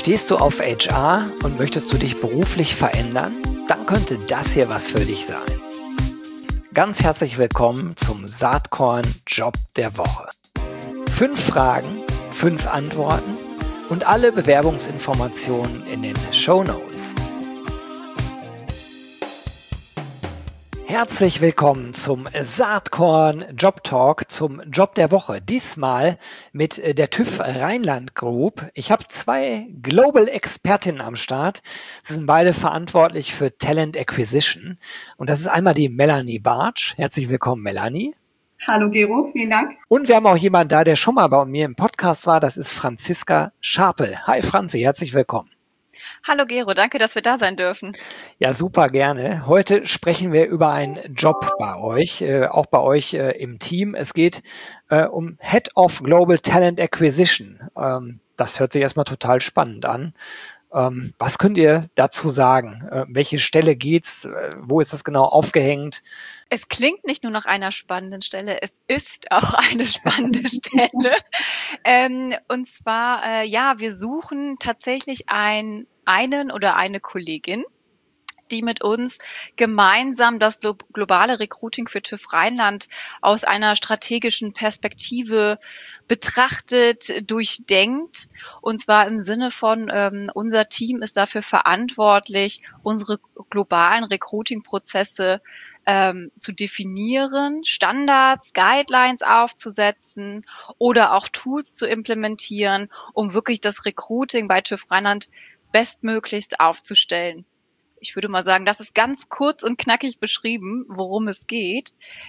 Stehst du auf HR und möchtest du dich beruflich verändern? Dann könnte das hier was für dich sein. Ganz herzlich willkommen zum Saatkorn Job der Woche. 5 Fragen, 5 Antworten und alle Bewerbungsinformationen in den Shownotes. Herzlich willkommen zum Saatkorn Job Talk, zum Job der Woche. Diesmal mit der TÜV Rheinland Group. Ich habe 2 Global Expertinnen am Start. Sie sind beide verantwortlich für Talent Acquisition. Und das ist einmal die Melanie Bartsch. Herzlich willkommen, Melanie. Hallo Gero, vielen Dank. Und wir haben auch jemanden da, der schon mal bei mir im Podcast war. Das ist Franziska Scharpel. Hi Franzi, herzlich willkommen. Hallo Gero, danke, dass wir da sein dürfen. Ja, super gerne. Heute sprechen wir über einen Job bei euch, auch bei euch im Team. Es geht um Head of Global Talent Acquisition. Das hört sich erstmal total spannend an. Was könnt ihr dazu sagen? Welche Stelle geht's? Wo ist das genau aufgehängt? Es klingt nicht nur nach einer spannenden Stelle, es ist auch eine spannende Stelle. Und zwar, wir suchen tatsächlich einen oder eine Kollegin, die mit uns gemeinsam das globale Recruiting für TÜV Rheinland aus einer strategischen Perspektive betrachtet, durchdenkt. Und zwar im Sinne von, unser Team ist dafür verantwortlich, unsere globalen Recruiting-Prozesse zu definieren, Standards, Guidelines aufzusetzen oder auch Tools zu implementieren, um wirklich das Recruiting bei TÜV Rheinland bestmöglichst aufzustellen. Ich würde mal sagen, das ist ganz kurz und knackig beschrieben, worum es geht.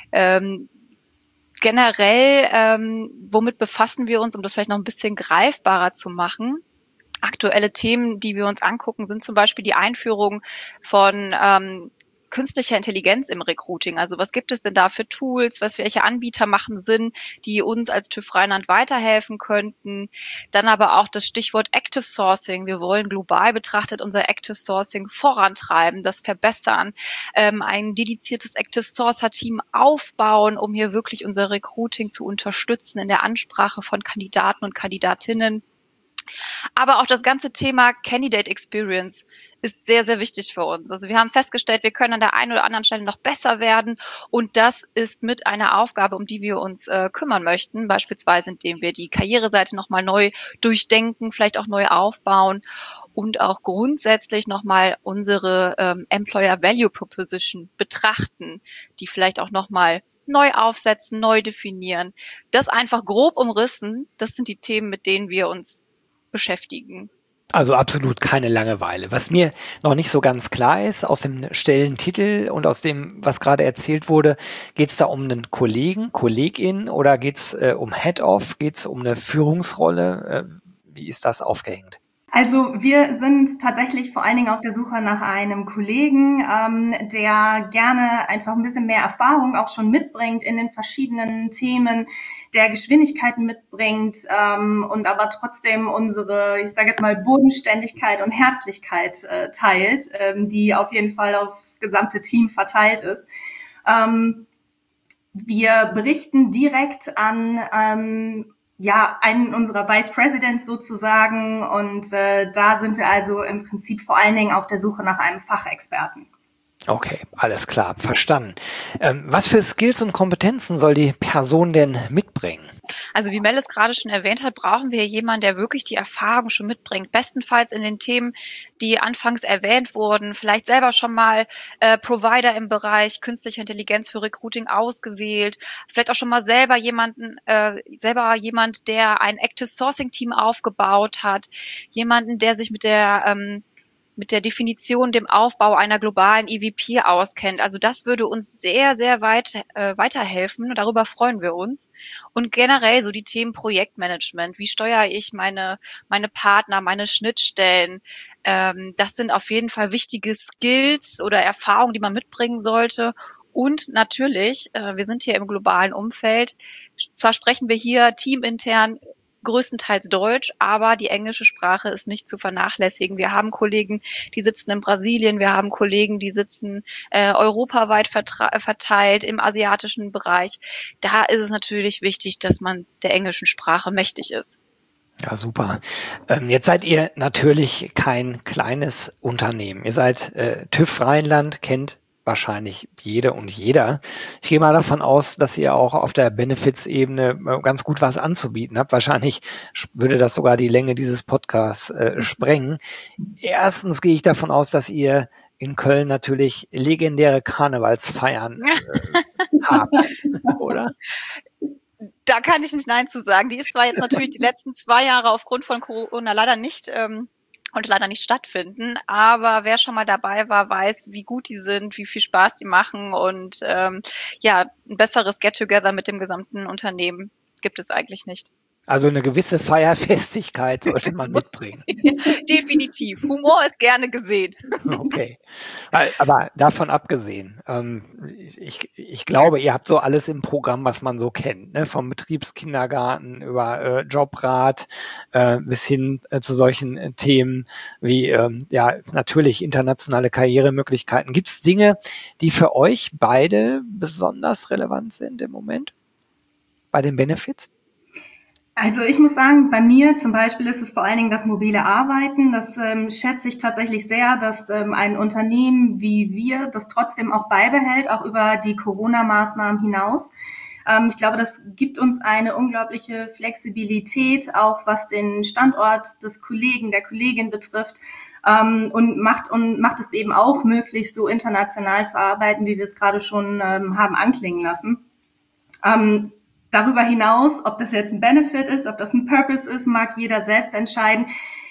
Generell, womit befassen wir uns, um das vielleicht noch ein bisschen greifbarer zu machen? Aktuelle Themen, die wir uns angucken, sind zum Beispiel die Einführung von künstlicher Intelligenz im Recruiting. Also was gibt es denn da für Tools, welche Anbieter machen Sinn, die uns als TÜV Rheinland weiterhelfen könnten. Dann aber auch das Stichwort Active Sourcing. Wir wollen global betrachtet unser Active Sourcing vorantreiben, das verbessern, ein dediziertes Active Sourcer Team aufbauen, um hier wirklich unser Recruiting zu unterstützen in der Ansprache von Kandidaten und Kandidatinnen. Aber auch das ganze Thema Candidate Experience ist sehr, sehr wichtig für uns. Also wir haben festgestellt, wir können an der einen oder anderen Stelle noch besser werden und das ist mit einer Aufgabe, um die wir uns kümmern möchten, beispielsweise indem wir die Karriereseite nochmal neu durchdenken, vielleicht auch neu aufbauen und auch grundsätzlich nochmal unsere Employer Value Proposition betrachten, die vielleicht auch nochmal neu aufsetzen, neu definieren. Das einfach grob umrissen, das sind die Themen, mit denen wir uns beschäftigen. Also absolut keine Langeweile. Was mir noch nicht so ganz klar ist, aus dem Stellentitel und aus dem, was gerade erzählt wurde, geht es da um einen Kollegen, Kollegin oder geht es um Head-Off, geht es um eine Führungsrolle? Wie ist das aufgehängt? Also wir sind tatsächlich vor allen Dingen auf der Suche nach einem Kollegen, der gerne einfach ein bisschen mehr Erfahrung auch schon mitbringt in den verschiedenen Themen, der Geschwindigkeiten mitbringt und aber trotzdem unsere, ich sage jetzt mal, Bodenständigkeit und Herzlichkeit teilt, die auf jeden Fall aufs gesamte Team verteilt ist. Wir berichten direkt an einen unserer Vice Presidents sozusagen und da sind wir also im Prinzip vor allen Dingen auf der Suche nach einem Fachexperten. Okay, alles klar, verstanden. Was für Skills und Kompetenzen soll die Person denn mitbringen? Also wie Mel es gerade schon erwähnt hat, brauchen wir jemanden, der wirklich die Erfahrung schon mitbringt. Bestenfalls in den Themen, die anfangs erwähnt wurden. Vielleicht selber schon mal Provider im Bereich künstlicher Intelligenz für Recruiting ausgewählt. Vielleicht auch schon mal selber jemand, der ein Active Sourcing Team aufgebaut hat. Jemanden, der sich mit der Definition, dem Aufbau einer globalen EVP auskennt. Also das würde uns sehr, sehr weit weiterhelfen. Darüber freuen wir uns. Und generell so die Themen Projektmanagement. Wie steuere ich meine Partner, meine Schnittstellen? Das sind auf jeden Fall wichtige Skills oder Erfahrungen, die man mitbringen sollte. Und natürlich, wir sind hier im globalen Umfeld. Zwar sprechen wir hier teamintern größtenteils Deutsch, aber die englische Sprache ist nicht zu vernachlässigen. Wir haben Kollegen, die sitzen in Brasilien, wir haben Kollegen, die sitzen europaweit verteilt im asiatischen Bereich. Da ist es natürlich wichtig, dass man der englischen Sprache mächtig ist. Ja, super. Jetzt seid ihr natürlich kein kleines Unternehmen. Ihr seid TÜV Rheinland, kennt wahrscheinlich jede und jeder. Ich gehe mal davon aus, dass ihr auch auf der Benefits-Ebene ganz gut was anzubieten habt. Wahrscheinlich würde das sogar die Länge dieses Podcasts sprengen. Erstens gehe ich davon aus, dass ihr in Köln natürlich legendäre Karnevalsfeiern habt, oder? Da kann ich nicht Nein zu sagen. Die ist zwar jetzt natürlich die letzten 2 Jahre aufgrund von Corona leider nicht konnte leider nicht stattfinden, aber wer schon mal dabei war, weiß, wie gut die sind, wie viel Spaß die machen und ja, ein besseres Get-Together mit dem gesamten Unternehmen gibt es eigentlich nicht. Also eine gewisse Feierfestigkeit sollte man mitbringen. Definitiv. Humor ist gerne gesehen. Okay. Aber davon abgesehen, ich glaube, ihr habt so alles im Programm, was man so kennt, ne? Vom Betriebskindergarten über Jobrat bis hin zu solchen Themen wie ja natürlich internationale Karrieremöglichkeiten. Gibt es Dinge, die für euch beide besonders relevant sind im Moment bei den Benefits? Also ich muss sagen, bei mir zum Beispiel ist es vor allen Dingen das mobile Arbeiten. Das schätze ich tatsächlich sehr, dass ein Unternehmen wie wir das trotzdem auch beibehält, auch über die Corona-Maßnahmen hinaus. Ich glaube, das gibt uns eine unglaubliche Flexibilität, auch was den Standort des Kollegen, der Kollegin betrifft. Und macht es eben auch möglich, so international zu arbeiten, wie wir es gerade schon haben anklingen lassen. Darüber hinaus, ob das jetzt ein Benefit ist, ob das ein Purpose ist, mag jeder selbst entscheiden.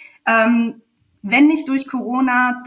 Wenn nicht durch Corona,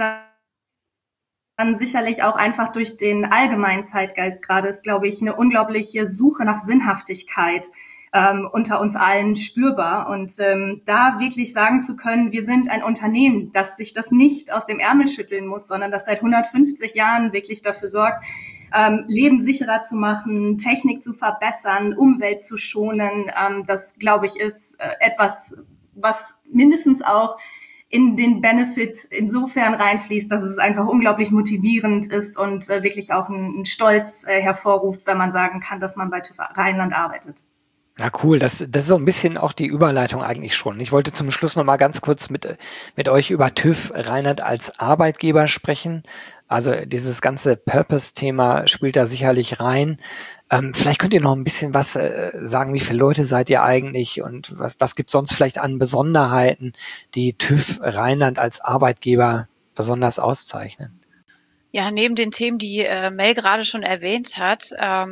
dann sicherlich auch einfach durch den allgemeinen Zeitgeist gerade ist, glaube ich, eine unglaubliche Suche nach Sinnhaftigkeit unter uns allen spürbar. Und da wirklich sagen zu können, wir sind ein Unternehmen, das sich das nicht aus dem Ärmel schütteln muss, sondern das seit 150 Jahren wirklich dafür sorgt, Leben sicherer zu machen, Technik zu verbessern, Umwelt zu schonen. Das, glaube ich, ist etwas, was mindestens auch in den Benefit insofern reinfließt, dass es einfach unglaublich motivierend ist und wirklich auch einen Stolz hervorruft, wenn man sagen kann, dass man bei TÜV Rheinland arbeitet. Ja, cool. Das ist so ein bisschen auch die Überleitung eigentlich schon. Ich wollte zum Schluss noch mal ganz kurz mit euch über TÜV Rheinland als Arbeitgeber sprechen. Also dieses ganze Purpose-Thema spielt da sicherlich rein. Vielleicht könnt ihr noch ein bisschen was sagen, wie viele Leute seid ihr eigentlich und was gibt's sonst vielleicht an Besonderheiten, die TÜV Rheinland als Arbeitgeber besonders auszeichnen? Ja, neben den Themen, die Mel gerade schon erwähnt hat,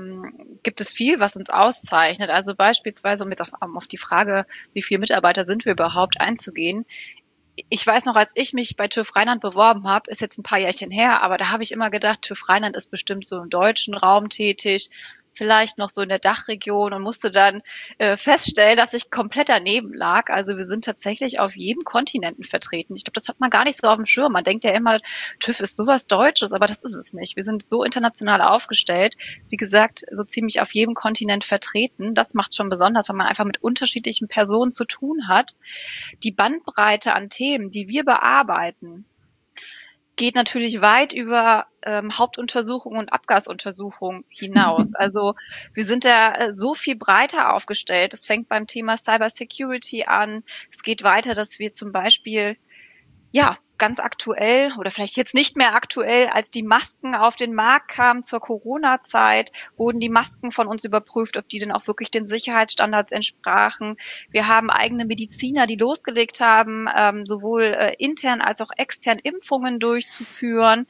gibt es viel, was uns auszeichnet. Also beispielsweise, um jetzt auf die Frage, wie viele Mitarbeiter sind wir überhaupt, einzugehen. Ich weiß noch, als ich mich bei TÜV Rheinland beworben habe, ist jetzt ein paar Jährchen her, aber da habe ich immer gedacht, TÜV Rheinland ist bestimmt so im deutschen Raum tätig, vielleicht noch so in der Dachregion und musste dann feststellen, dass ich komplett daneben lag. Also wir sind tatsächlich auf jedem Kontinenten vertreten. Ich glaube, das hat man gar nicht so auf dem Schirm. Man denkt ja immer, TÜV ist sowas Deutsches, aber das ist es nicht. Wir sind so international aufgestellt, wie gesagt, so ziemlich auf jedem Kontinent vertreten. Das macht schon besonders, weil man einfach mit unterschiedlichen Personen zu tun hat. Die Bandbreite an Themen, die wir bearbeiten, geht natürlich weit über Hauptuntersuchungen und Abgasuntersuchungen hinaus. Also wir sind da so viel breiter aufgestellt. Es fängt beim Thema Cybersecurity an. Es geht weiter, dass wir zum Beispiel ja ganz aktuell oder vielleicht jetzt nicht mehr aktuell, als die Masken auf den Markt kamen zur Corona-Zeit, wurden die Masken von uns überprüft, ob die denn auch wirklich den Sicherheitsstandards entsprachen. Wir haben eigene Mediziner, die losgelegt haben, sowohl intern als auch extern Impfungen durchzuführen.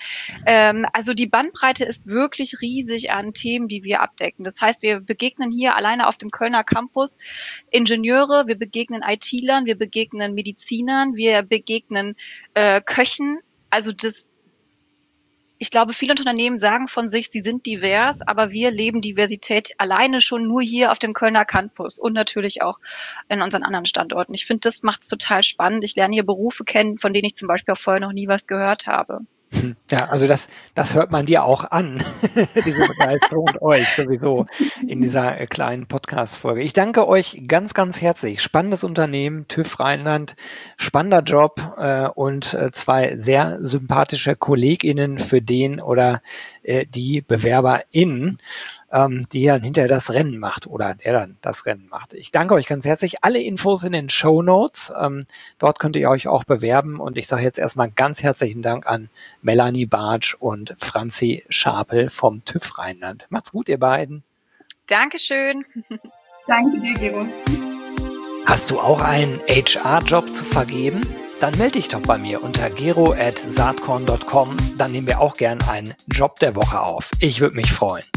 Also die Bandbreite ist wirklich riesig an Themen, die wir abdecken. Das heißt, wir begegnen hier alleine auf dem Kölner Campus Ingenieure, wir begegnen IT-Lern, wir begegnen Medizinern, wir begegnen Köchen. Also ich glaube, viele Unternehmen sagen von sich, sie sind divers, aber wir leben Diversität alleine schon nur hier auf dem Kölner Campus und natürlich auch in unseren anderen Standorten. Ich finde, das macht es total spannend. Ich lerne hier Berufe kennen, von denen ich zum Beispiel auch vorher noch nie was gehört habe. Ja, also das hört man dir auch an, diese Begeisterung und euch sowieso in dieser kleinen Podcast-Folge. Ich danke euch ganz, ganz herzlich. Spannendes Unternehmen, TÜV Rheinland, spannender Job und zwei sehr sympathische KollegInnen für den oder die BewerberInnen. die dann hinterher das Rennen macht oder der dann das Rennen macht. Ich danke euch ganz herzlich. Alle Infos in den Shownotes. Dort könnt ihr euch auch bewerben. Und ich sage jetzt erstmal ganz herzlichen Dank an Melanie Bartsch und Franzi Scharpel vom TÜV Rheinland. Macht's gut, ihr beiden. Dankeschön. Danke dir, Gero. Hast du auch einen HR-Job zu vergeben? Dann melde dich doch bei mir unter gero@saatkorn.com. Dann nehmen wir auch gern einen Job der Woche auf. Ich würde mich freuen.